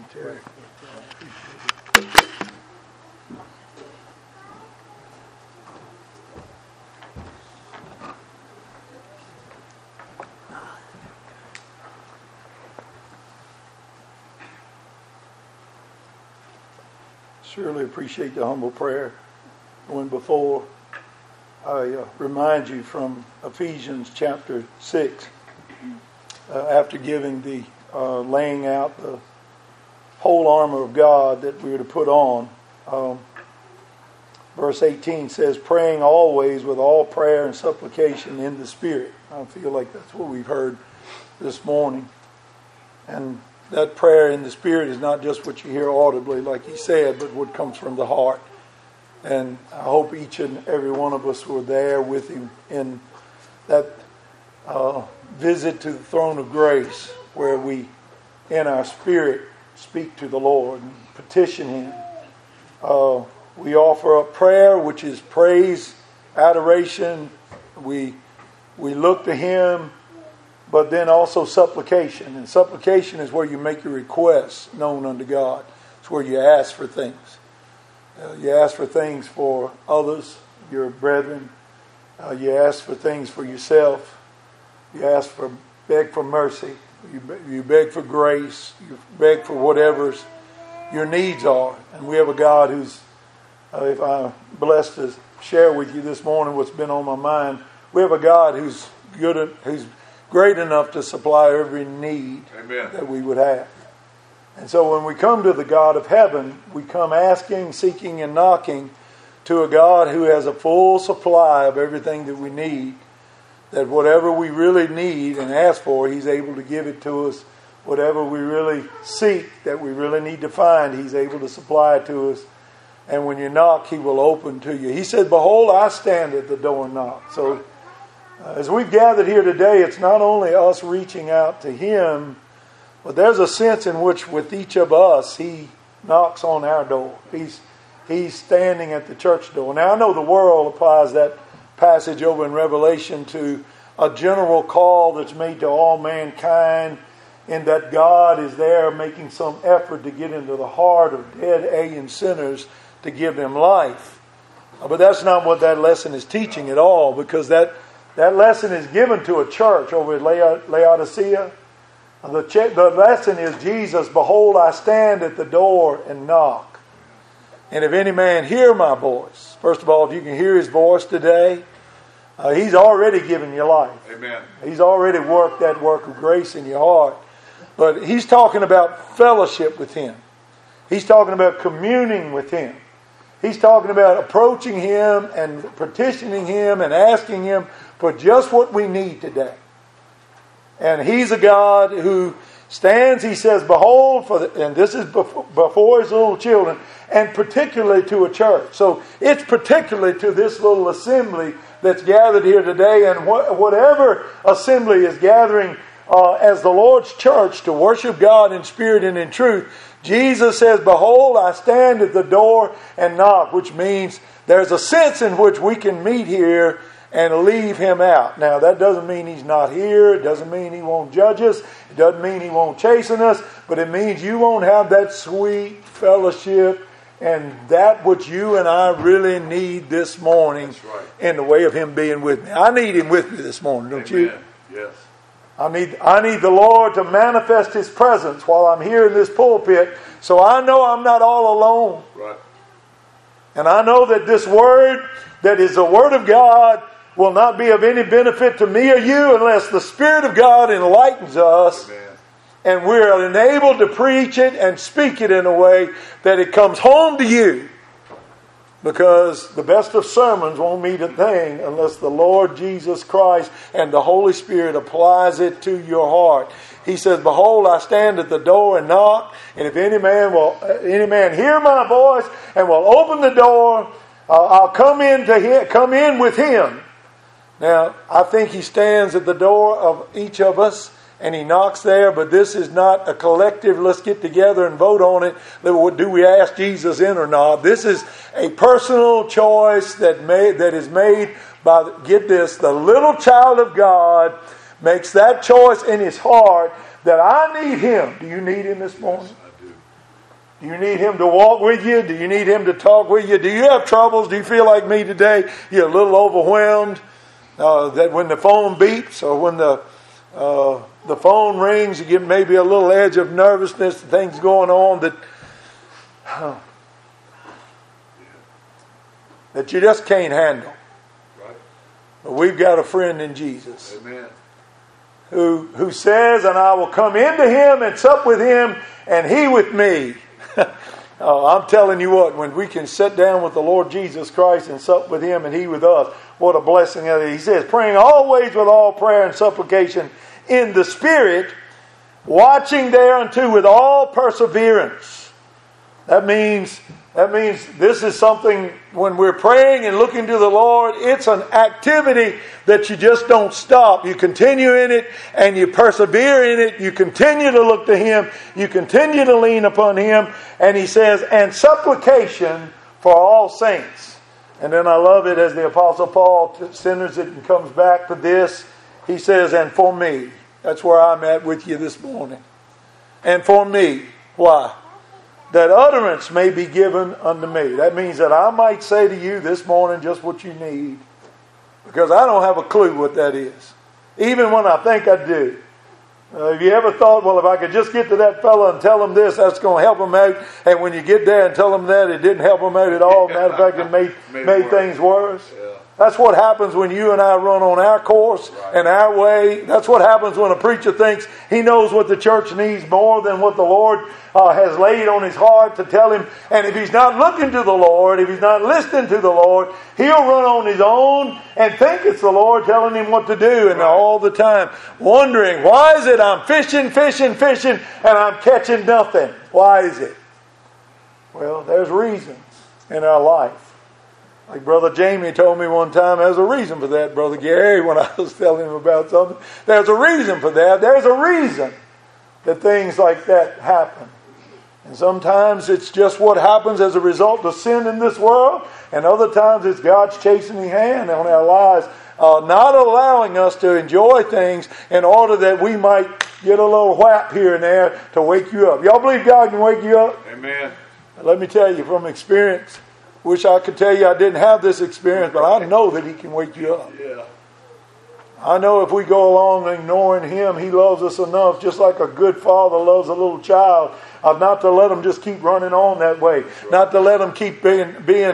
Terry. Surely appreciate the humble prayer going before. I remind you from Ephesians chapter 6, after giving the laying out the whole armor of God that we are to put on. Verse 18 says, praying always with all prayer and supplication in the Spirit. I feel like that's what we've heard this morning. And that prayer in the Spirit is not just what you hear audibly, like he said, but what comes from the heart. And I hope each and every one of us were there with him in that visit to the throne of grace, where we, in our spirit, speak to the Lord and petition him. We offer up prayer, which is praise, adoration. We look to him, but then also supplication. And supplication is where you make your requests known unto God. It's where you ask for things. You ask for things for others, your brethren. You ask for things for yourself. You beg for mercy. You beg for grace. You beg for whatever your needs are. And we have a God who's, if I'm blessed to share with you this morning what's been on my mind, we have a God who's who's great enough to supply every need that we would have. And so when we come to the God of heaven, we come asking, seeking, and knocking to a God who has a full supply of everything that we need. That whatever we really need and ask for, he's able to give it to us. Whatever we really seek, that we really need to find, he's able to supply it to us. And when you knock, he will open to you. He said, behold, I stand at the door and knock. So as we've gathered here today, it's not only us reaching out to him, but there's a sense in which with each of us, he knocks on our door. He's standing at the church door. Now, I know the world applies that passage over in Revelation to a general call that's made to all mankind, in that God is there making some effort to get into the heart of dead alien sinners to give them life. But that's not what that lesson is teaching at all, because that lesson is given to a church over at Laodicea. The lesson is Jesus, behold, I stand at the door and knock. And if any man hear my voice, first of all, if you can hear his voice today, he's already given you life. Amen. He's already worked that work of grace in your heart. But he's talking about fellowship with him. He's talking about communing with him. He's talking about approaching him and petitioning him and asking him for just what we need today. And he's a God who stands, he says, behold, and this is before his little children, and particularly to a church. So it's particularly to this little assembly that's gathered here today, and whatever assembly is gathering as the Lord's church to worship God in spirit and in truth. Jesus says, behold, I stand at the door and knock, which means there's a sense in which we can meet here and leave him out. Now, that doesn't mean he's not here. It doesn't mean he won't judge us. It doesn't mean he won't chasten us. But it means you won't have that sweet fellowship and that which you and I really need this morning in the way of him being with me. I need him with me this morning, don't you? Yes. I need the Lord to manifest his presence while I'm here in this pulpit, so I know I'm not all alone. Right. And I know that this word that is the word of God will not be of any benefit to me or you unless the Spirit of God enlightens us. Amen. And we're enabled to preach it and speak it in a way that it comes home to you. Because the best of sermons won't mean a thing unless the Lord Jesus Christ and the Holy Spirit applies it to your heart. He says, behold, I stand at the door and knock, and if any man hear my voice and will open the door, I'll come in with him. Now, I think he stands at the door of each of us and he knocks there, but this is not a collective, let's get together and vote on it. Do we ask Jesus in or not? This is a personal choice that is made by, get this, the little child of God makes that choice in his heart that I need him. Do you need him this morning? Yes, I do. Do you need Him to walk with you? Do you need Him to talk with you? Do you have troubles? Do you feel like me today? You're a little overwhelmed? That when the phone beeps or when the phone rings, you get maybe a little edge of nervousness, things going on that you just can't handle. Right. But we've got a friend in Jesus. Amen. Who says, and I will come into Him and sup with Him and He with me. I'm telling you what, when we can sit down with the Lord Jesus Christ and sup with Him and He with us, what a blessing that is. He says, praying always with all prayer and supplication in the Spirit, watching thereunto with all perseverance. That means this is something, when we're praying and looking to the Lord, it's an activity that you just don't stop. You continue in it and you persevere in it. You continue to look to Him. You continue to lean upon Him. And He says, and supplication for all saints. And then I love it as the Apostle Paul centers it and comes back to this. He says, and for me. That's where I'm at with you this morning. And for me. Why? That utterance may be given unto me. That means that I might say to you this morning just what you need. Because I don't have a clue what that is. Even when I think I do. Have you ever thought, well, if I could just get to that fellow and tell him this, that's going to help him out. And when you get there and tell him that, it didn't help him out at all. Matter of fact, it made things worse. Yeah. That's what happens when you and I run on our course and our way. That's what happens when a preacher thinks he knows what the church needs more than what the Lord has laid on his heart to tell him. And if he's not looking to the Lord, if he's not listening to the Lord, he'll run on his own and think it's the Lord telling him what to do. And all the time wondering, why is it I'm fishing, and I'm catching nothing? Why is it? Well, there's reasons in our life. Like Brother Jamie told me one time, there's a reason for that, Brother Gary, when I was telling him about something. There's a reason for that. There's a reason that things like that happen. And sometimes it's just what happens as a result of sin in this world. And other times it's God's chastening hand on our lives, not allowing us to enjoy things in order that we might get a little whap here and there to wake you up. Y'all believe God can wake you up? Amen. Let me tell you from experience. Wish I could tell you I didn't have this experience, but I know that He can wake you up. Yeah. I know if we go along ignoring Him, He loves us enough, just like a good father loves a little child, not to let them just keep running on that way, not to let them keep being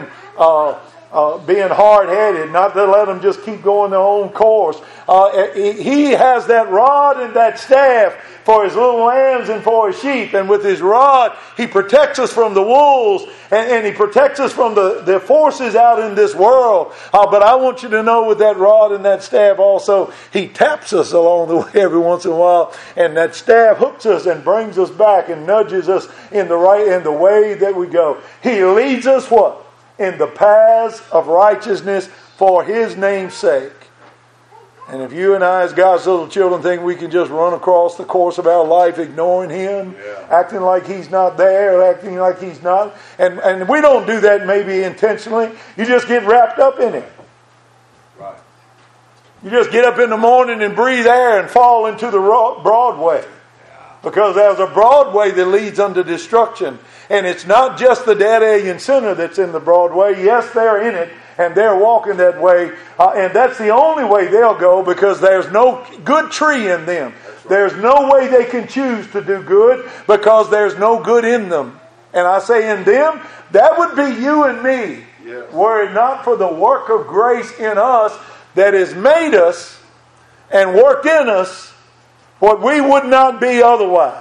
hard-headed, not to let them just keep going their own course. He has that rod and that staff for His little lambs and for His sheep. And with His rod, He protects us from the wolves and He protects us from the forces out in this world. But I want you to know with that rod and that staff also, He taps us along the way every once in a while. And that staff hooks us and brings us back and nudges us in the way that we go. He leads us what? In the paths of righteousness for His name's sake. And if you and I as God's little children think we can just run across the course of our life ignoring Him, acting like He's not there, acting like He's not, and we don't do that maybe intentionally, you just get wrapped up in it. Right. You just get up in the morning and breathe air and fall into the broad way. Because there's a broad way that leads unto destruction. And it's not just the dead alien sinner that's in the broad way. Yes, they're in it, and they're walking that way. And that's the only way they'll go, because there's no good tree in them. There's no way they can choose to do good, because there's no good in them. And I say in them, that would be you and me. Yes. Were it not for the work of grace in us that has made us and worked in us what we would not be otherwise.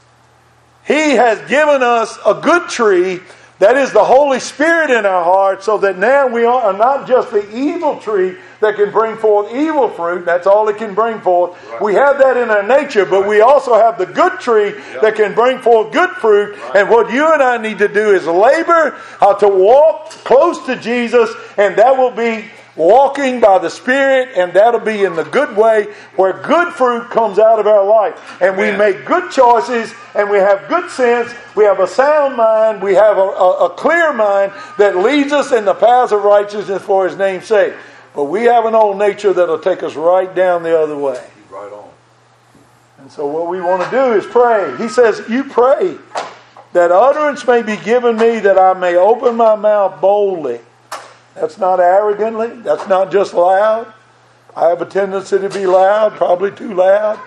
He has given us a good tree, that is the Holy Spirit in our hearts, so that now we are not just the evil tree that can bring forth evil fruit. That's all it can bring forth. Right. We have that in our nature, but we also have the good tree that can bring forth good fruit. Right. And what you and I need to do is labor to walk close to Jesus, and that will be walking by the Spirit, and that'll be in the good way where good fruit comes out of our life. And we make good choices, and we have good sense, we have a sound mind, we have a clear mind that leads us in the paths of righteousness for His name's sake. But we have an old nature that'll take us right down the other way. Right on. And so what we want to do is pray. He says, you pray. that utterance may be given me, that I may open my mouth boldly. That's not arrogantly. That's not just loud. I have a tendency to be loud, probably too loud.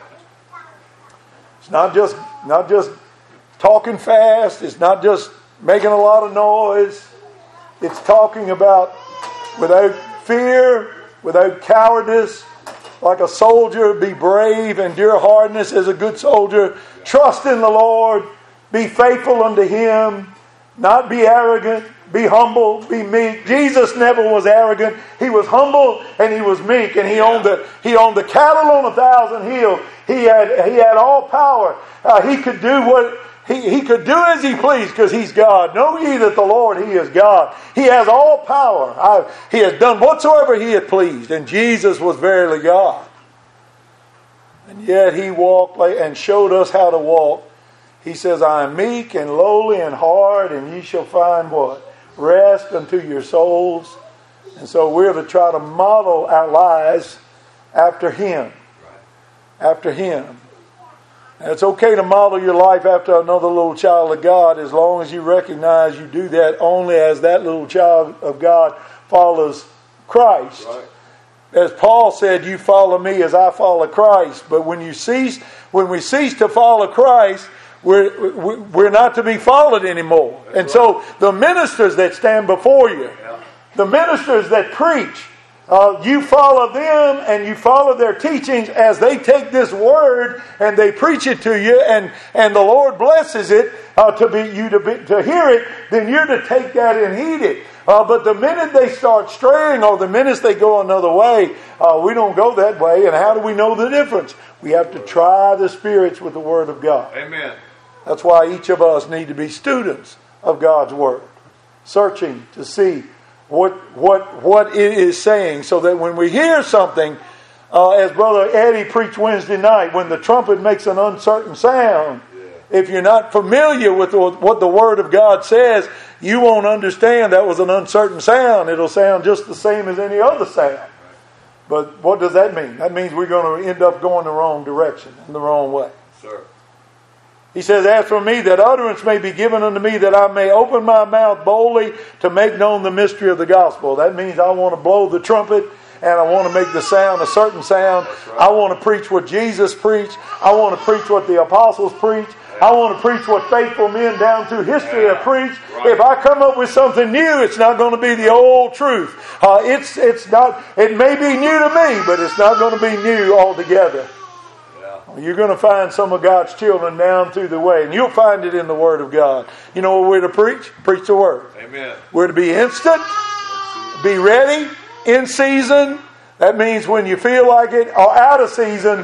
It's not just talking fast. It's not just making a lot of noise. It's talking about without fear, without cowardice, like a soldier, be brave, endure hardness as a good soldier, trust in the Lord, be faithful unto Him, not be arrogant, be humble, be meek. Jesus never was arrogant. He was humble and He was meek, and He owned the cattle on 1,000 hills. He had all power. He could do what he could do as He pleased, because He's God. Know ye that the Lord, He is God. He has all power. He has done whatsoever He had pleased, and Jesus was verily God. And yet He walked and showed us how to walk. He says, I am meek and lowly and hard, and ye shall find what? Rest unto your souls. And so we're to try to model our lives after Him. After Him. And it's okay to model your life after another little child of God, as long as you recognize you do that only as that little child of God follows Christ. Right. As Paul said, you follow me as I follow Christ. But when we cease to follow Christ, we're not to be followed anymore. That's and right. So the ministers that stand before you, the ministers that preach, you follow them and you follow their teachings as they take this word and they preach it to you, and the Lord blesses it to hear it. Then you're to take that and heed it. But the minute they start straying, or the minute they go another way, we don't go that way. And how do we know the difference? We have to try the spirits with the Word of God. Amen. That's why each of us need to be students of God's Word, searching to see what it is saying, so that when we hear something, as Brother Eddie preached Wednesday night, when the trumpet makes an uncertain sound, if you're not familiar with what the Word of God says, you won't understand that was an uncertain sound. It'll sound just the same as any other sound. But what does that mean? That means we're going to end up going the wrong direction, in the wrong way. Sir. He says, as for me, that utterance may be given unto me, that I may open my mouth boldly to make known the mystery of the gospel. That means I want to blow the trumpet, and I want to make the sound a certain sound. Right. I want to preach what Jesus preached. I want to preach what the apostles preached. I want to preach what faithful men down through history have preached. Right. If I come up with something new, it's not going to be the old truth. It's not. It may be new to me, but it's not going to be new altogether. You're going to find some of God's children down through the way, and you'll find it in the Word of God. You know what we're to preach? Preach the Word. Amen. We're to be instant, be ready, in season. That means when you feel like it, or out of season,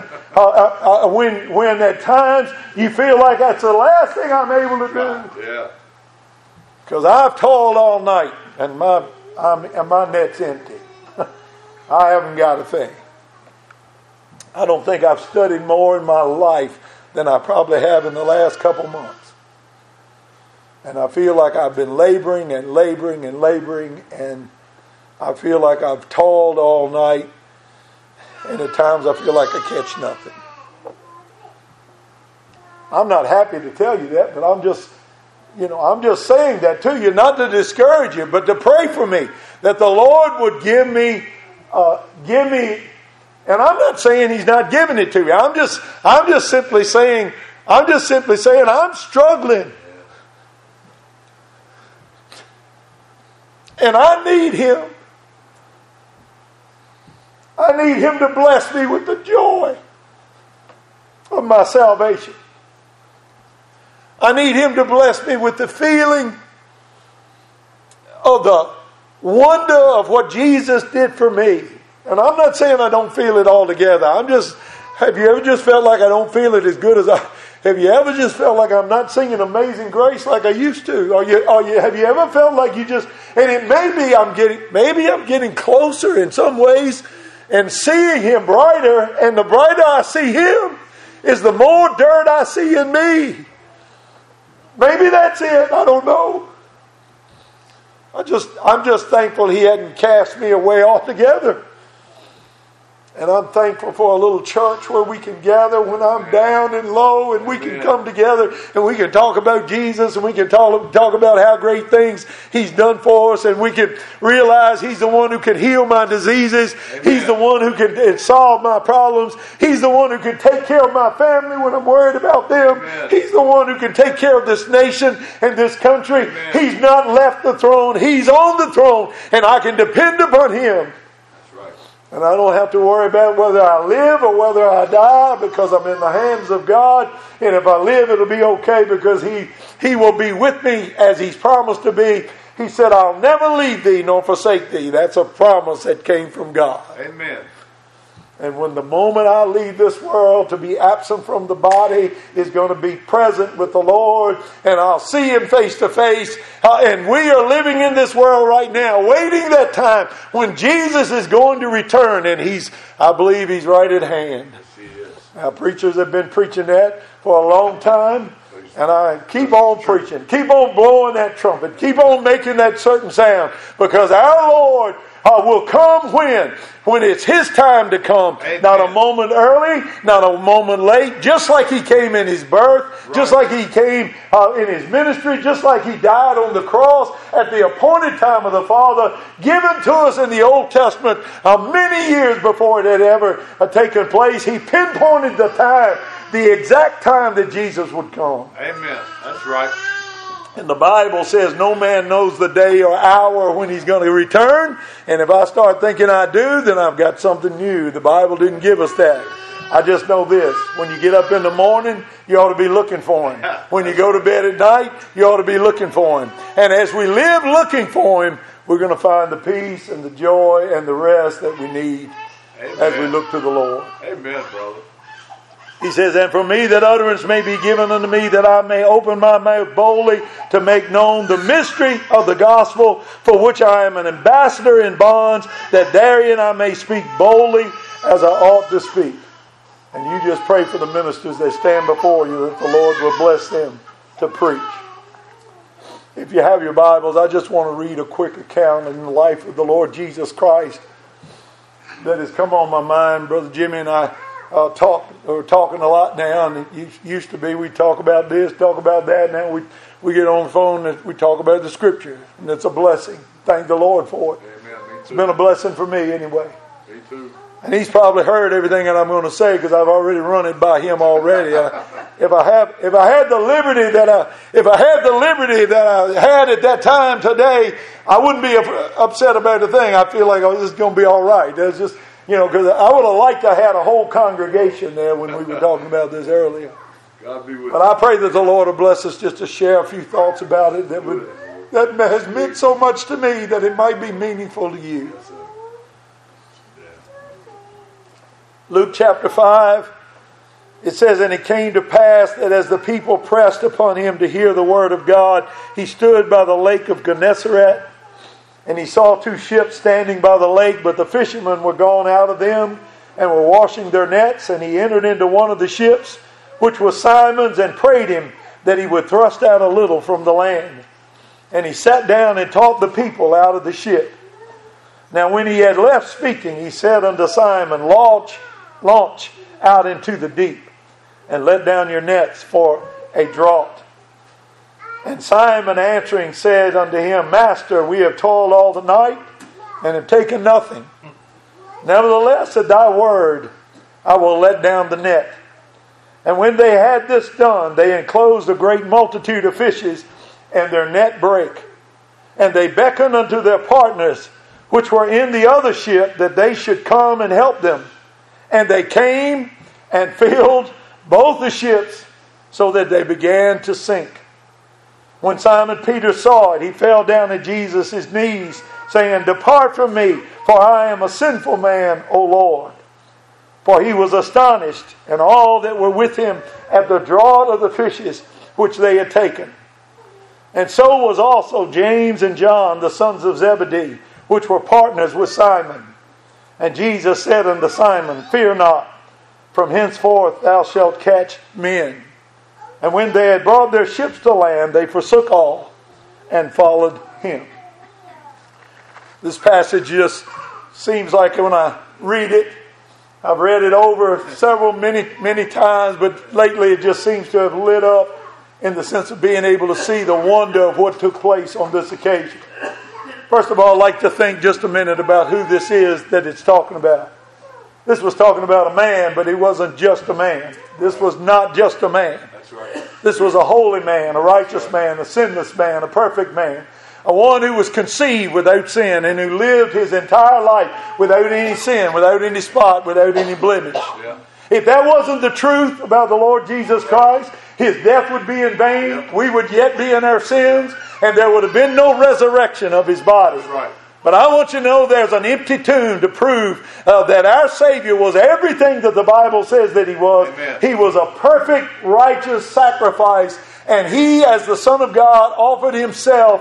when at times you feel like that's the last thing I'm able to do. Yeah. Because I've toiled all night, and my net's empty. I haven't got a thing. I don't think I've studied more in my life than I probably have in the last couple months. And I feel like I've been laboring and laboring and laboring, and I feel like I've toiled all night, and at times I feel like I catch nothing. I'm not happy to tell you that, but I'm just saying that to you, not to discourage you, but to pray for me, that the Lord would give me. And I'm not saying He's not giving it to me. I'm just simply saying I'm struggling. And I need Him. I need Him to bless me with the joy of my salvation. I need Him to bless me with the feeling of the wonder of what Jesus did for me. And I'm not saying I don't feel it all together. Have you ever just felt like I don't feel it as good as have you ever just felt like I'm not singing Amazing Grace like I used to? Have you ever felt like you just, and it maybe I'm getting closer in some ways and seeing Him brighter, and the brighter I see Him is the more dirt I see in me. Maybe that's it. I don't know. I'm just thankful He hadn't cast me away altogether. And I'm thankful for a little church where we can gather when I'm down and low, and we can come together and we can talk about Jesus, and we can talk about how great things He's done for us, and we can realize He's the one who can heal my diseases. Amen. He's the one who can solve my problems. He's the one who can take care of my family when I'm worried about them. Amen. He's the one who can take care of this nation and this country. Amen. He's not left the throne. He's on the throne, and I can depend upon Him. And I don't have to worry about whether I live or whether I die, because I'm in the hands of God. And if I live, it'll be okay, because He will be with me as He's promised to be. He said, I'll never leave thee nor forsake thee. That's a promise that came from God. Amen. And when the moment I leave this world, to be absent from the body is going to be present with the Lord, and I'll see Him face to face. And we are living in this world right now, waiting that time when Jesus is going to return, and I believe He's right at hand. Yes, He is. Now, preachers have been preaching that for a long time, and I keep on preaching, keep on blowing that trumpet, keep on making that certain sound, because our Lord will come when it's His time to come. Amen. Not a moment early, not a moment late, just like He came in His birth, right. Just like He came in His ministry, just like He died on the cross at the appointed time of the Father, given to us in the Old Testament many years before it had ever taken place. He pinpointed the time, the exact time that Jesus would come. Amen. That's right. And the Bible says no man knows the day or hour when He's going to return. And if I start thinking I do, then I've got something new. The Bible didn't give us that. I just know this. When you get up in the morning, you ought to be looking for Him. When you go to bed at night, you ought to be looking for Him. And as we live looking for Him, we're going to find the peace and the joy and the rest that we need. Amen. As we look to the Lord. Amen, brother. He says, and for me that utterance may be given unto me, that I may open my mouth boldly to make known the mystery of the gospel, for which I am an ambassador in bonds, that therein I may speak boldly as I ought to speak. And you just pray for the ministers that stand before you, that the Lord will bless them to preach. If you have your Bibles, I just want to read a quick account in the life of the Lord Jesus Christ that has come on my mind. Brother Jimmy and I we're talking a lot now, and it used to be we'd talk about this, talk about that. Now we get on the phone and we talk about the Scripture, and it's a blessing. Thank the Lord for it. Amen. It's been a blessing for me anyway. Me too. And He's probably heard everything that I'm going to say, because I've already run it by Him already. If I had the liberty that I had at that time today, I wouldn't be upset about the thing. I feel like, this is going to be all right. That's just. Because I would have liked to have had a whole congregation there when we were talking about this earlier. God be with but I pray that the Lord will bless us just to share a few thoughts about it that has meant so much to me that it might be meaningful to you. Yes, Luke chapter 5, it says, and it came to pass that as the people pressed upon Him to hear the word of God, He stood by the lake of Gennesaret. And He saw two ships standing by the lake, but the fishermen were gone out of them and were washing their nets. And He entered into one of the ships, which was Simon's, and prayed Him that He would thrust out a little from the land. And He sat down and taught the people out of the ship. Now when He had left speaking, He said unto Simon, launch out into the deep, and let down your nets for a draught. And Simon answering said unto Him, Master, we have toiled all the night, and have taken nothing. Nevertheless, at thy word, I will let down the net. And when they had this done, they enclosed a great multitude of fishes, and their net brake. And they beckoned unto their partners, which were in the other ship, that they should come and help them. And they came and filled both the ships, so that they began to sink. When Simon Peter saw it, he fell down at Jesus' knees, saying, Depart from me, for I am a sinful man, O Lord. For he was astonished, and all that were with him, at the draught of the fishes which they had taken. And so was also James and John, the sons of Zebedee, which were partners with Simon. And Jesus said unto Simon, Fear not, from henceforth thou shalt catch men. And when they had brought their ships to land, they forsook all and followed Him. This passage just seems like when I read it, I've read it over many times, but lately it just seems to have lit up in the sense of being able to see the wonder of what took place on this occasion. First of all, I'd like to think just a minute about who this is that it's talking about. This was talking about a man, but he wasn't just a man. This was not just a man. That's right. This was a holy man, a righteous man, a sinless man, a perfect man. A one who was conceived without sin and who lived his entire life without any sin, without any spot, without any blemish. Yeah. If that wasn't the truth about the Lord Jesus Christ, His death would be in vain, we would yet be in our sins, and there would have been no resurrection of His body. That's right. But I want you to know there's an empty tomb to prove that our Savior was everything that the Bible says that He was. Amen. He was a perfect, righteous sacrifice, and He, as the Son of God, offered Himself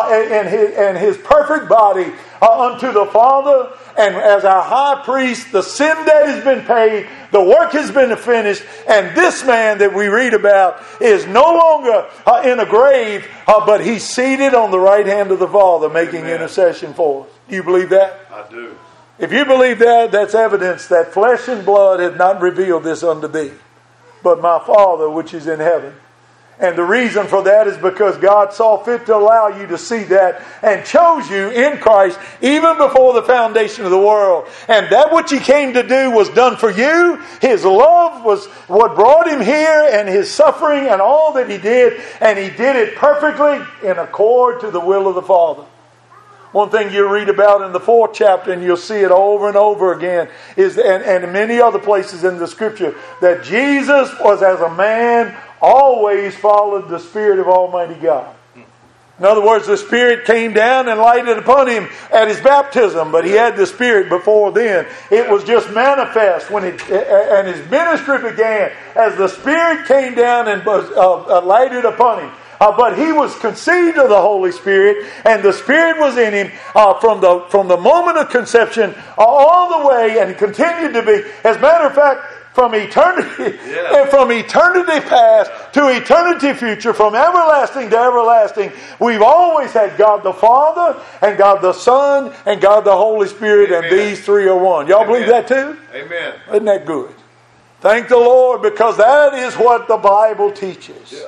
and His perfect body unto the Father. And as our high priest, the sin debt has been paid, the work has been finished, and this man that we read about is no longer in a grave, but he's seated on the right hand of the Father, making Amen. Intercession for us. Do you believe that? I do. If you believe that, that's evidence that flesh and blood have not revealed this unto thee, but my Father which is in heaven. And the reason for that is because God saw fit to allow you to see that and chose you in Christ even before the foundation of the world. And that which He came to do was done for you. His love was what brought Him here, and His suffering and all that He did. And He did it perfectly in accord to the will of the Father. One thing you read about in the 4th chapter, and you'll see it over and over again, is and in many other places in the Scripture, that Jesus was, as a man, always followed the Spirit of Almighty God. In other words, the Spirit came down and lighted upon Him at His baptism, but He had the Spirit before then. It was just manifest when and His ministry began as the Spirit came down and was lighted upon Him. But He was conceived of the Holy Spirit, and the Spirit was in Him from the moment of conception all the way, and continued to be. As a matter of fact, from eternity, and from eternity past to eternity future, from everlasting to everlasting, we've always had God the Father, and God the Son, and God the Holy Spirit, Amen. and these three are one. Y'all believe that too? Amen. Isn't that good? Thank the Lord, because that is what the Bible teaches. Yeah.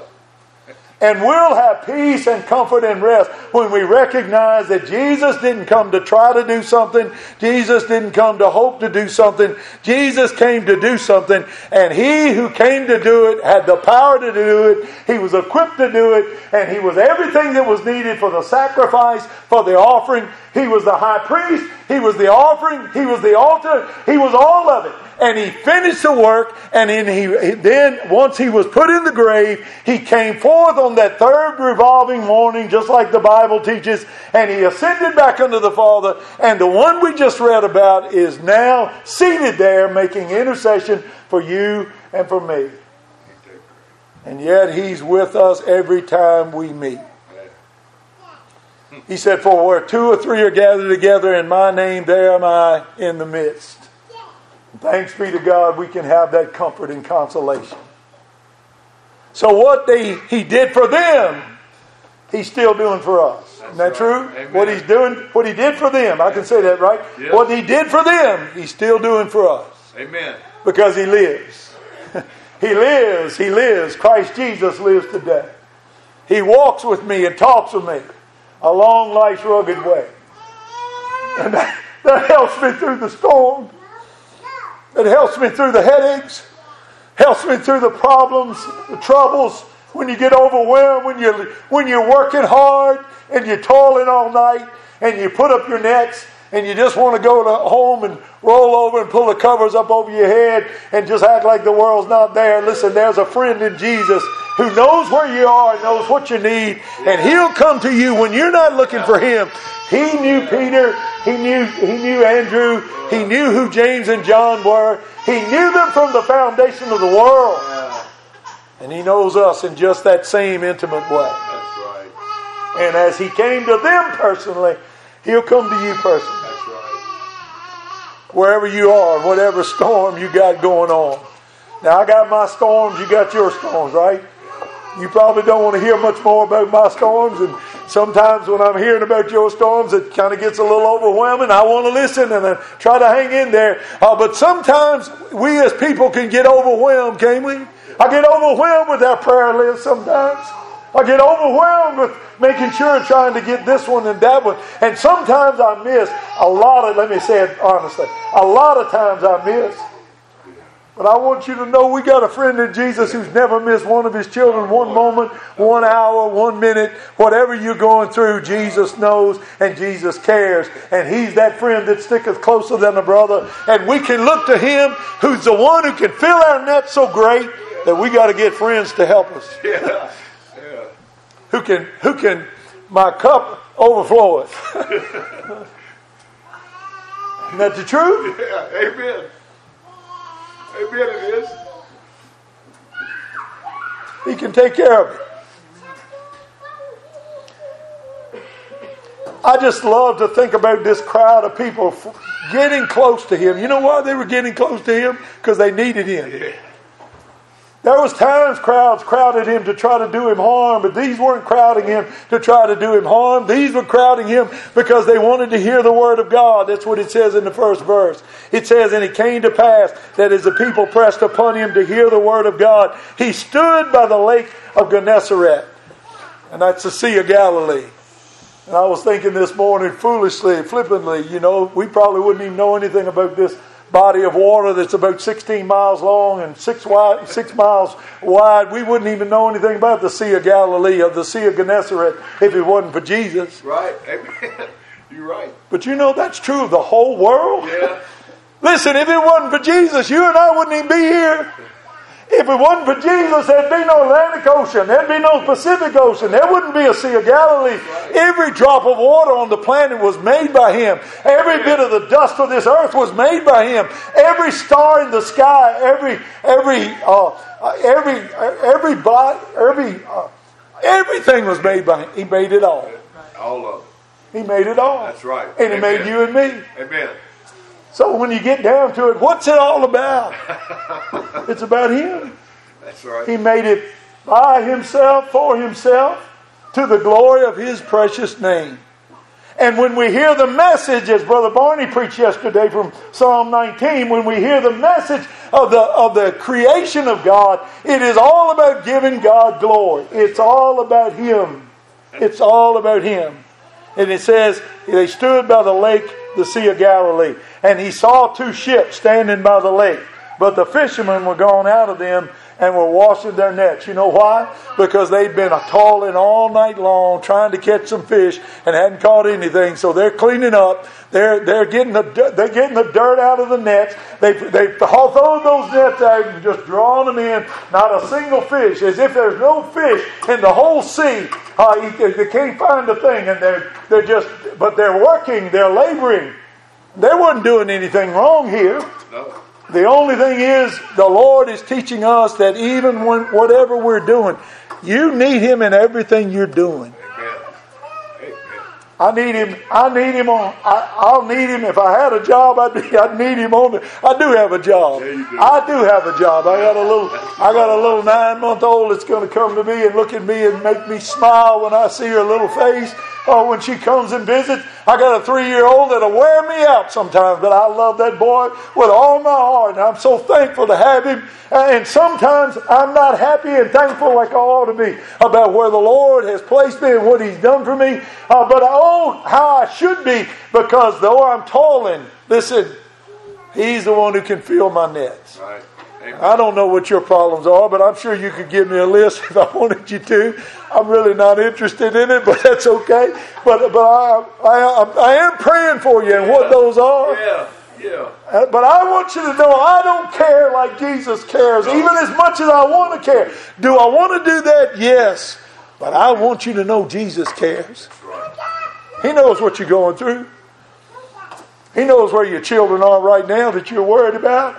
And we'll have peace and comfort and rest when we recognize that Jesus didn't come to try to do something. Jesus didn't come to hope to do something. Jesus came to do something. And He who came to do it had the power to do it. He was equipped to do it. And He was everything that was needed for the sacrifice, for the offering. He was the high priest. He was the offering. He was the altar. He was all of it. And He finished the work, and then once He was put in the grave, He came forth on that third revolving morning, just like the Bible teaches, and He ascended back unto the Father, and the one we just read about is now seated there making intercession for you and for me. And yet He's with us every time we meet. He said, for where 2 or 3 are gathered together in my name, there am I in the midst. Thanks be to God, we can have that comfort and consolation. So what He did for them, He's still doing for us. Isn't that true? Amen. What He did for them, I can say that, right? Yes. What He did for them, He's still doing for us. Amen. Because He lives. He lives. He lives. Christ Jesus lives today. He walks with me and talks with me along life's rugged way. And that helps me through the storm. It helps me through the headaches, helps me through the problems, the troubles, when you get overwhelmed, when you're working hard and you're toiling all night and you put up your nets and you just want to go home and roll over and pull the covers up over your head and just act like the world's not there. Listen, there's a friend in Jesus who knows where you are and knows what you need, and He'll come to you when you're not looking for Him. He knew Peter. He knew Andrew. He knew who James and John were. He knew them from the foundation of the world. And He knows us in just that same intimate way. That's right. And as He came to them personally, He'll come to you personally. That's right. Wherever you are, whatever storm you got going on. Now, I got my storms, you got your storms, right? You probably don't want to hear much more about my storms, and Sometimes when I'm hearing about your storms, it kind of gets a little overwhelming. I want to listen and I try to hang in there. But sometimes we as people can get overwhelmed, can't we? I get overwhelmed with our prayer list sometimes. I get overwhelmed with making sure trying to get this one and that one. And sometimes I miss let me say it honestly, a lot of times I miss. But I want you to know we got a friend in Jesus who's never missed one of his children, one moment, 1 hour, 1 minute. Whatever you're going through, Jesus knows and Jesus cares. And He's that friend that sticketh closer than a brother. And we can look to Him who's the one who can fill our net so great that we got to get friends to help us. Yeah. Who can, my cup overfloweth. Isn't that the truth? Yeah. Amen. Amen, it is. He can take care of it. I just love to think about this crowd of people getting close to Him. You know why they were getting close to Him? Because they needed Him. Yeah. There was times crowds crowded Him to try to do Him harm, but these weren't crowding Him to try to do Him harm. These were crowding Him because they wanted to hear the Word of God. That's what it says in the first verse. It says, and it came to pass that as the people pressed upon Him to hear the Word of God, He stood by the lake of Gennesaret. And that's the Sea of Galilee. And I was thinking this morning, foolishly, flippantly, we probably wouldn't even know anything about this body of water that's about 16 miles long and 6 miles wide. We wouldn't even know anything about the Sea of Galilee or the Sea of Gennesaret if it wasn't for Jesus. Right. Amen. You're right. But that's true of the whole world. Yeah. Listen, if it wasn't for Jesus, you and I wouldn't even be here. If it wasn't for Jesus, there'd be no Atlantic Ocean. There'd be no Pacific Ocean. There wouldn't be a Sea of Galilee. Every drop of water on the planet was made by Him. Every bit of the dust of this earth was made by Him. Every star in the sky, everything was made by Him. He made it all. All of it. He made it all. That's right. And He made you and me. Amen. So when you get down to it, what's it all about? It's about Him. That's right. He made it by Himself, for Himself, to the glory of His precious name. And when we hear the message, as Brother Barney preached yesterday from Psalm 19, when we hear the message of the creation of God, it is all about giving God glory. It's all about Him. It's all about Him. And it says, they stood by the lake, the Sea of Galilee. And He saw 2 ships standing by the lake. But the fishermen were gone out of them and were washing their nets. You know why? Because they'd been toiling all night long trying to catch some fish and hadn't caught anything. So they're cleaning up. They're getting the dirt out of the nets. They throw those nets out and just drawing them in. Not a single fish, as if there's no fish in the whole sea. They can't find a thing, and but they're working. They're laboring. They weren't doing anything wrong here. No. The only thing is, the Lord is teaching us that even when whatever we're doing, you need Him in everything you're doing. Amen. Amen. I need Him. I'll need Him. If I had a job, I'd need Him on. I do have a job. Yeah, you do. I do have a job. I got a little 9-month-old that's going to come to me and look at me and make me smile when I see her little face. Or when she comes and visits. I got a 3-year-old that'll wear me out sometimes, but I love that boy with all my heart, and I'm so thankful to have him. And sometimes I'm not happy and thankful like I ought to be about where the Lord has placed me and what He's done for me. But how I should be, because though I'm toiling, listen, He's the one who can fill my nets. Right. Amen. I don't know what your problems are, but I'm sure you could give me a list if I wanted you to. I'm really not interested in it, but that's okay. But I am praying for you and what those are. Yeah. But I want you to know I don't care like Jesus cares, even as much as I want to care. Do I want to do that? Yes. But I want you to know Jesus cares. He knows what you're going through. He knows where your children are right now that you're worried about.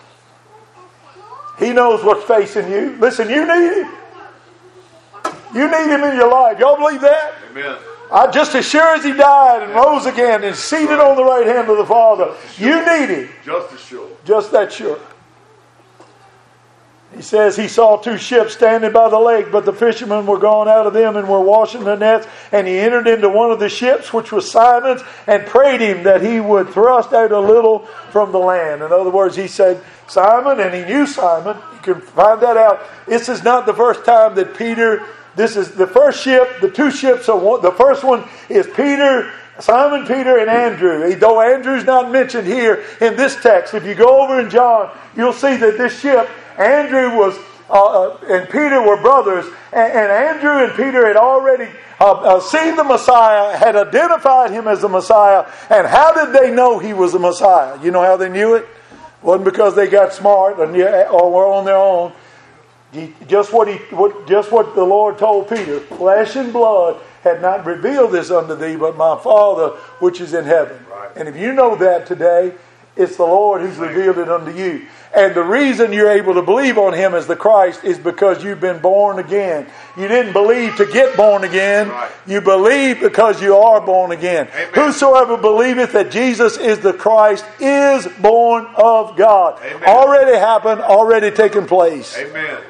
He knows what's facing you. Listen, you need Him. You need Him in your life. Y'all believe that? Amen. Just as sure as He died and rose again and seated on the right hand of the Father, you need Him. Just as sure. Just that sure. He says he saw 2 ships standing by the lake, but the fishermen were gone out of them and were washing their nets. And he entered into one of the ships, which was Simon's, and prayed him that he would thrust out a little from the land. In other words, he said, Simon, and he knew Simon. You can find that out. This is not the first time that Peter, this is the first ship, the 2 ships are one. The first one is Peter, Simon, Peter, and Andrew. Though Andrew's not mentioned here in this text, if you go over in John, you'll see that this ship, Andrew was and Peter were brothers, and Andrew and Peter had already seen the Messiah, had identified him as the Messiah. And how did they know he was the Messiah? You know how they knew it? It wasn't because they got smart or were on their own. Just what the Lord told Peter: flesh and blood had not revealed this unto thee, but my Father which is in heaven. Right. And if you know that today, it's the Lord who's revealed it unto you. And the reason you're able to believe on Him as the Christ is because you've been born again. You didn't believe to get born again. Right. You believe because you are born again. Amen. Whosoever believeth that Jesus is the Christ is born of God. Amen. Already happened, already taken place. Amen.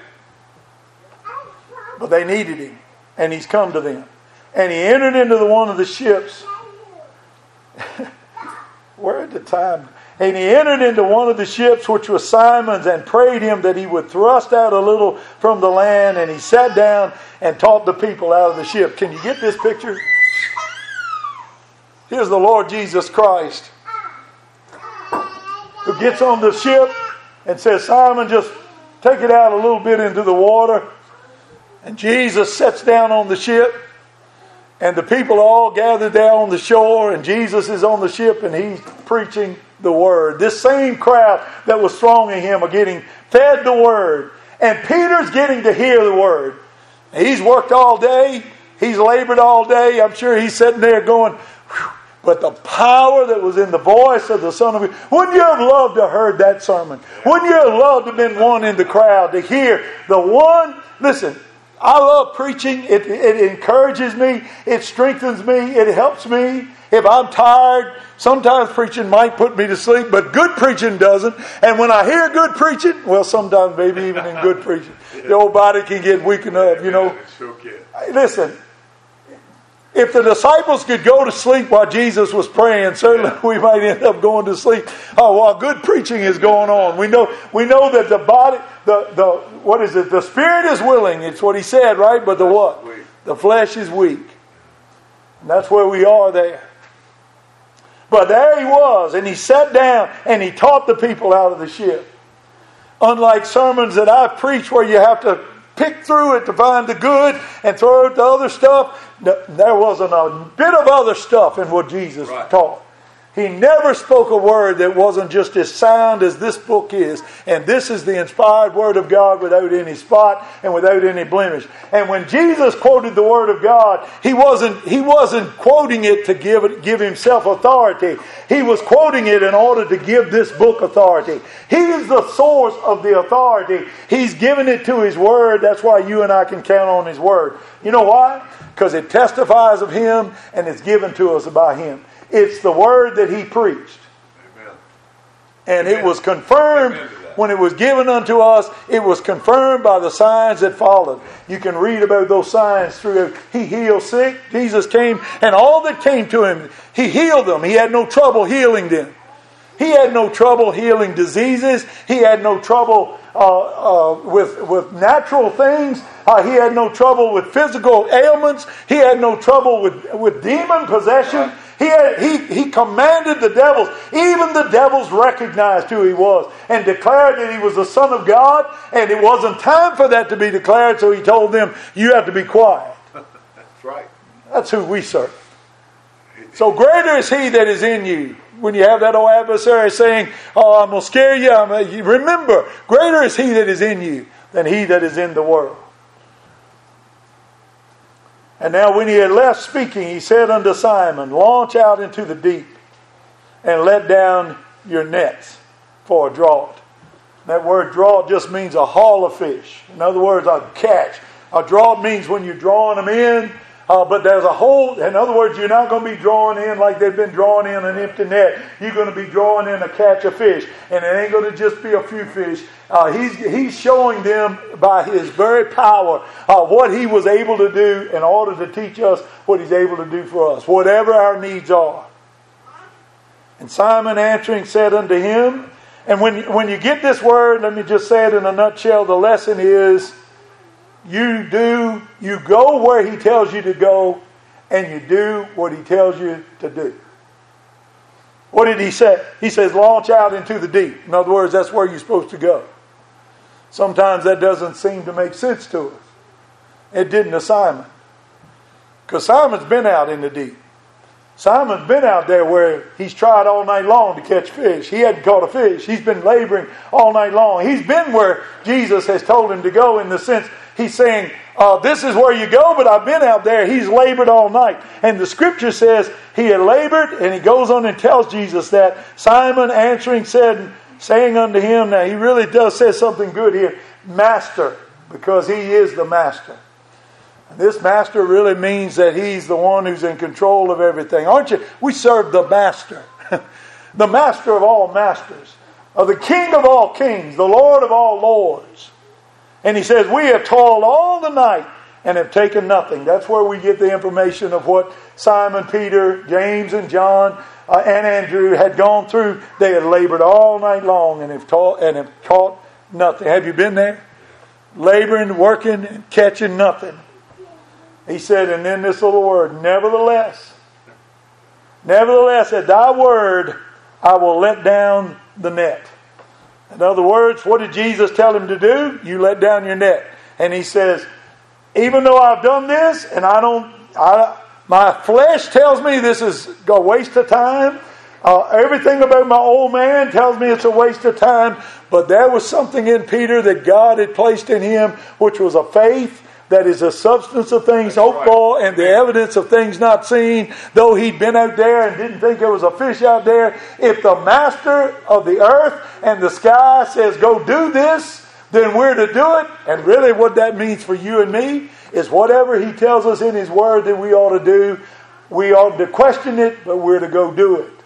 But they needed Him, and He's come to them. And He entered into one of the ships. Where at the time? And he entered into one of the ships, which was Simon's, and prayed him that he would thrust out a little from the land. And he sat down and taught the people out of the ship. Can you get this picture? Here's the Lord Jesus Christ, who gets on the ship and says, Simon, just take it out a little bit into the water. And Jesus sits down on the ship. And the people all gathered there on the shore. And Jesus is on the ship, and He's preaching the Word. This same crowd that was thronging Him are getting fed the Word. And Peter's getting to hear the Word. He's worked all day. He's labored all day. I'm sure he's sitting there going, whew. But the power that was in the voice of the Son of God. Wouldn't you have loved to have heard that sermon? Wouldn't you have loved to have been one in the crowd to hear the one? Listen, I love preaching. It encourages me. It strengthens me. It helps me. If I'm tired, sometimes preaching might put me to sleep, but good preaching doesn't. And when I hear good preaching, well, sometimes maybe even in good preaching, the old body can get weakened up, you know. Listen, if the disciples could go to sleep while Jesus was praying, certainly we might end up going to sleep while good preaching is going on. We know that the body, what is it? The spirit is willing. It's what He said, right? But the what? The flesh is weak. And that's where we are there. But there He was, and He sat down and He taught the people out of the ship. Unlike sermons that I've preached where you have to pick through it to find the good and throw out the other stuff, there wasn't a bit of other stuff in what Jesus taught. He never spoke a word that wasn't just as sound as this book is. And this is the inspired Word of God without any spot and without any blemish. And when Jesus quoted the Word of God, He wasn't quoting it to give Himself authority. He was quoting it in order to give this book authority. He is the source of the authority. He's given it to His Word. That's why you and I can count on His Word. You know why? Because it testifies of Him and it's given to us by Him. It's the Word that He preached. Amen. And Amen. It was confirmed when it was given unto us. It was confirmed by the signs that followed. You can read about those signs through. He healed sick. Jesus came, and all that came to Him, He healed them. He had no trouble healing them. He had no trouble healing diseases. He had no trouble with natural things. He had no trouble with physical ailments. He had no trouble with demon possession. He commanded the devils. Even the devils recognized who He was and declared that He was the Son of God. And it wasn't time for that to be declared, so He told them, you have to be quiet. That's right. That's who we serve. So greater is He that is in you. When you have that old adversary saying, oh, I'm going to scare you. Remember, greater is He that is in you than he that is in the world. And now when He had left speaking, He said unto Simon, launch out into the deep and let down your nets for a draught. That word draught just means a haul of fish. In other words, a catch. A draught means when you're drawing them in, But there's a hole. In other words, you're not going to be drawing in like they've been drawing in an empty net. You're going to be drawing in a catch of fish. And it ain't going to just be a few fish. He's showing them by His very power what He was able to do in order to teach us what He's able to do for us, whatever our needs are. And Simon answering said unto him, and when you get this word, let me just say it in a nutshell, the lesson is, you go where He tells you to go, and you do what He tells you to do. What did He say? He says, launch out into the deep. In other words, that's where you're supposed to go. Sometimes that doesn't seem to make sense to us. It didn't to Simon. Because Simon's been out in the deep. Simon's been out there where he's tried all night long to catch fish. He hadn't caught a fish. He's been laboring all night long. He's been where Jesus has told him to go, in the sense He's saying, this is where you go, but I've been out there. He's labored all night. And the scripture says he had labored, and he goes on and tells Jesus that. Simon answering said, saying unto him, now he really does say something good here, Master, because he is the master. And this master really means that he's the one who's in control of everything. Aren't you? We serve the master. The master of all masters. The king of all kings. The Lord of all lords. And he says, we have toiled all the night and have taken nothing. That's where we get the information of what Simon, Peter, James, and John, and Andrew had gone through. They had labored all night long and have caught nothing. Have you been there? Laboring, working, and catching nothing. He said, and then this little word, nevertheless, at thy word, I will let down the net. In other words, what did Jesus tell him to do? You let down your net. And he says, even though I've done this, and my flesh tells me this is a waste of time. Everything about my old man tells me it's a waste of time. But there was something in Peter that God had placed in him, which was a faith that is the substance of things hoped for and the evidence of things not seen. Though he'd been out there and didn't think there was a fish out there, if the master of the earth and the sky says, go do this, then we're to do it. And really what that means for you and me is whatever He tells us in His Word that we ought to do, we ought to question it, but we're to go do it.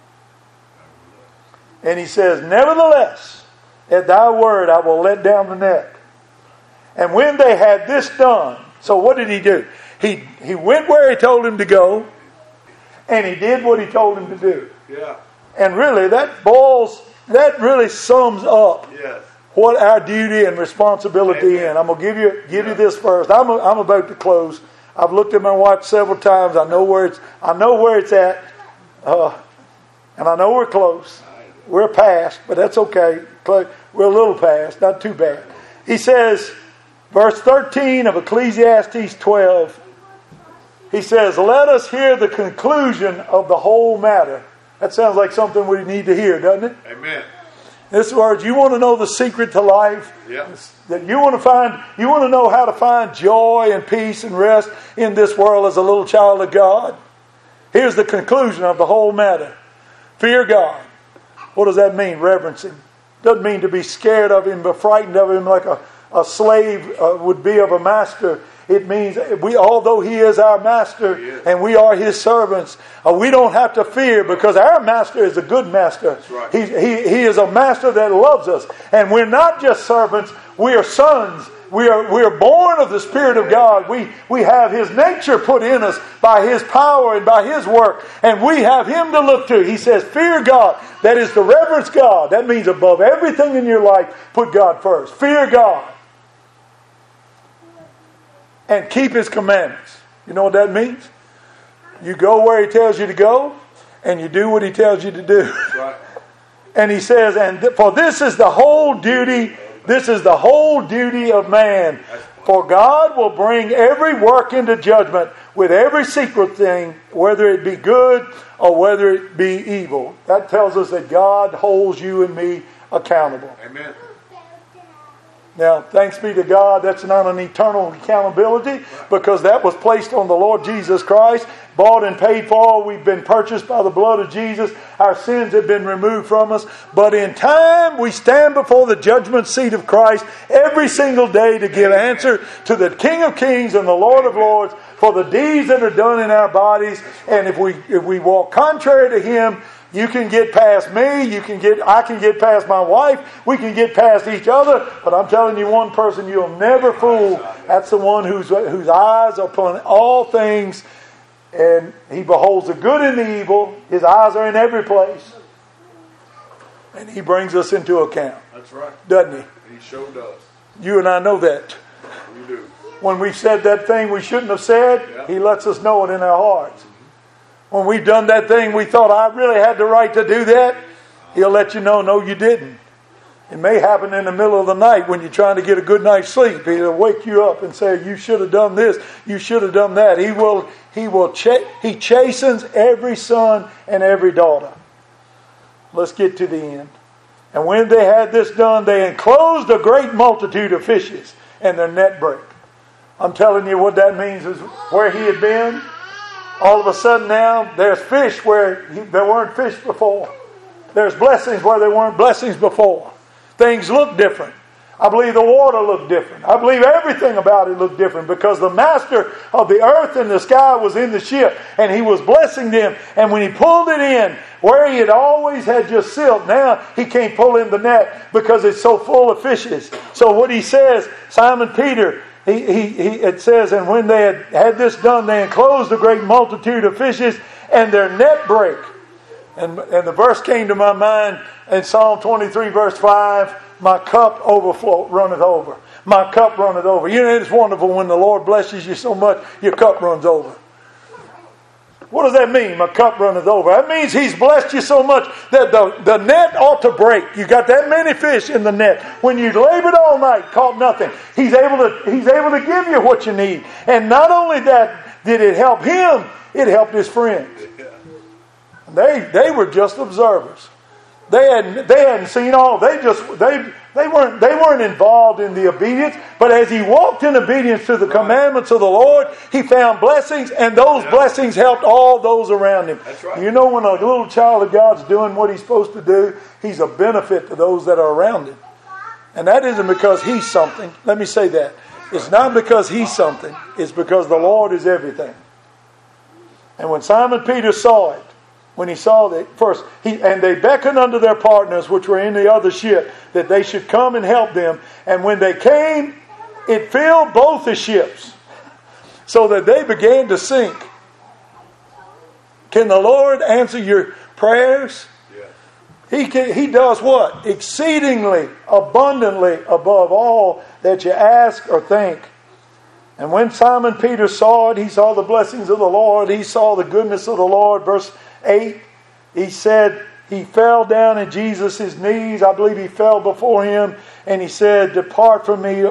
And He says, nevertheless, at thy word I will let down the net. And when they had this done, so what did he do? He went where He told him to go, and he did what He told him to do. Yeah. And really, that really sums up what our duty and responsibility is. I'm going to give you this first. I'm about to close. I've looked at my watch several times. I know where it's at, and I know we're close. We're past, but that's okay. We're a little past, not too bad. He says, verse 13 of Ecclesiastes 12, he says, let us hear the conclusion of the whole matter. That sounds like something we need to hear, doesn't it? Amen. In other words, you want to know the secret to life? Yeah. That you want to know how to find joy and peace and rest in this world as a little child of God? Here's the conclusion of the whole matter. Fear God. What does that mean? Reverence Him. Doesn't mean to be scared of Him, but frightened of Him like a slave would be of a master. It means although He is our master and we are His servants, we don't have to fear, because our master is a good master. That's right. He is a master that loves us. And we're not just servants, we are sons. We are born of the Spirit of God. We have His nature put in us by His power and by His work. And we have Him to look to. He says, fear God. That is to reverence God. That means above everything in your life, put God first. Fear God. And keep His commandments. You know what that means? You go where He tells you to go, and you do what He tells you to do. That's right. And He says, for this is the whole duty. This is the whole duty of man. For God will bring every work into judgment with every secret thing, whether it be good or whether it be evil. That tells us that God holds you and me accountable. Amen. Now, thanks be to God, that's not an eternal accountability, because that was placed on the Lord Jesus Christ, bought and paid for. We've been purchased by the blood of Jesus. Our sins have been removed from us. But in time, we stand before the judgment seat of Christ every single day to give answer to the King of Kings and the Lord of Lords for the deeds that are done in our bodies. And if we walk contrary to Him, you can get past me, I can get past my wife, we can get past each other, but I'm telling you one person you'll never fool. That's the one whose eyes are upon all things, and He beholds the good and the evil. His eyes are in every place. And He brings us into account. That's right. Doesn't He? He sure does. You and I know that. We do. When we've said that thing we shouldn't have said, He lets us know it in our hearts. When we've done that thing we thought, I really had the right to do that, He'll let you know, no, you didn't. It may happen in the middle of the night when you're trying to get a good night's sleep. He'll wake you up and say, you should have done this, you should have done that. He chastens every son and every daughter. Let's get to the end. And when they had this done, they enclosed a great multitude of fishes, and their net broke. I'm telling you what that means is where he had been. All of a sudden now, there's fish where there weren't fish before. There's blessings where there weren't blessings before. Things look different. I believe the water looked different. I believe everything about it looked different because the master of the earth and the sky was in the ship and he was blessing them. And when he pulled it in, where he had always had just silt, now he can't pull in the net because it's so full of fishes. So what he says, Simon Peter, it says, and when they had this done, they enclosed a great multitude of fishes, and their net brake. And the verse came to my mind in Psalm 23, verse 5, my cup runneth over. My cup runneth over. You know, it's wonderful when the Lord blesses you so much, your cup runs over. What does that mean? My cup runneth over. That means He's blessed you so much that the net ought to break. You got that many fish in the net. When you labored all night, caught nothing. He's able to give you what you need. And not only that did it help him, it helped his friends. They were just observers. They hadn't seen all. They weren't involved in the obedience. But as he walked in obedience to the commandments of the Lord, he found blessings, and those blessings helped all those around him. That's right. You know, when a little child of God's doing what he's supposed to do, he's a benefit to those that are around him. And that isn't because he's something. Let me say that. It's not because he's something. It's because the Lord is everything. And when Simon Peter saw it, when he saw that first, and they beckoned unto their partners which were in the other ship, that they should come and help them. And when they came, it filled both the ships, so that they began to sink. Can the Lord answer your prayers? Yes. He does what? Exceedingly, abundantly, above all that you ask or think. And when Simon Peter saw it, he saw the blessings of the Lord. He saw the goodness of the Lord. Verse 8, he said, he fell down at Jesus' knees. I believe he fell before him. And he said, depart from me,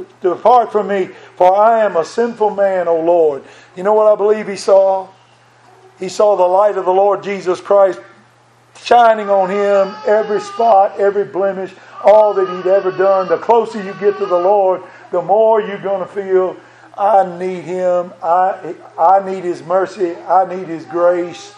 for I am a sinful man, O Lord. You know what I believe he saw? He saw the light of the Lord Jesus Christ shining on him, every spot, every blemish, all that he'd ever done. The closer you get to the Lord, the more you're going to feel, I need Him. I need His mercy. I need His grace.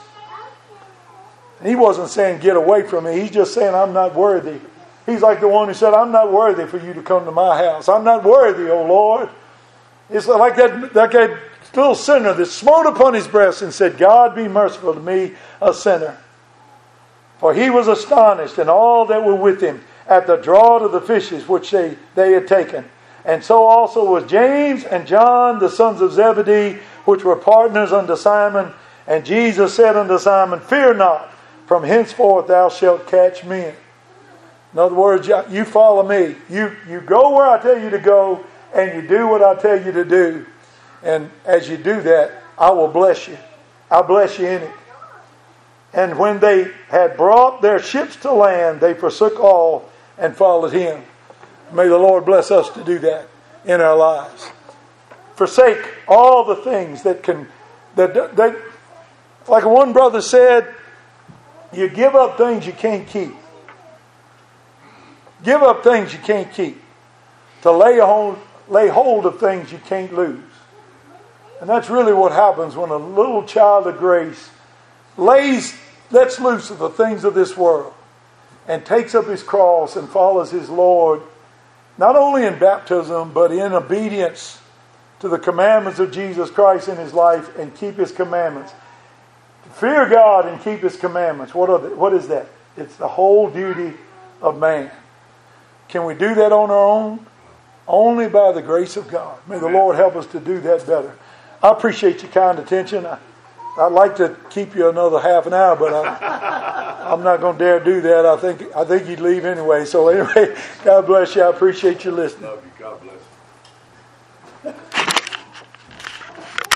And he wasn't saying, get away from me. He's just saying, I'm not worthy. He's like the one who said, I'm not worthy for you to come to my house. I'm not worthy, O Lord. It's like that little sinner that smote upon his breast and said, God, be merciful to me, a sinner. For he was astonished, and all that were with him, at the draught of the fishes which they had taken. And so also was James and John, the sons of Zebedee, which were partners unto Simon. And Jesus said unto Simon, fear not, from henceforth thou shalt catch men. In other words, you follow me. You go where I tell you to go, and you do what I tell you to do. And as you do that, I will bless you. I'll bless you in it. And when they had brought their ships to land, they forsook all and followed him. May the Lord bless us to do that in our lives. Forsake all the things that like one brother said, you give up things you can't keep. Give up things you can't keep. to lay hold of things you can't lose. And that's really what happens when a little child of grace lets loose of the things of this world and takes up his cross and follows his Lord, not only in baptism, but in obedience to the commandments of Jesus Christ in his life, and keep his commandments. Fear God and keep his commandments. What is that? It's the whole duty of man. Can we do that on our own? Only by the grace of God. May the Lord help us to do that better. I appreciate your kind attention. I'd like to keep you another half an hour, but I'm not going to dare do that. I think you'd leave anyway. So anyway, God bless you. I appreciate you listening. Love you. God bless you.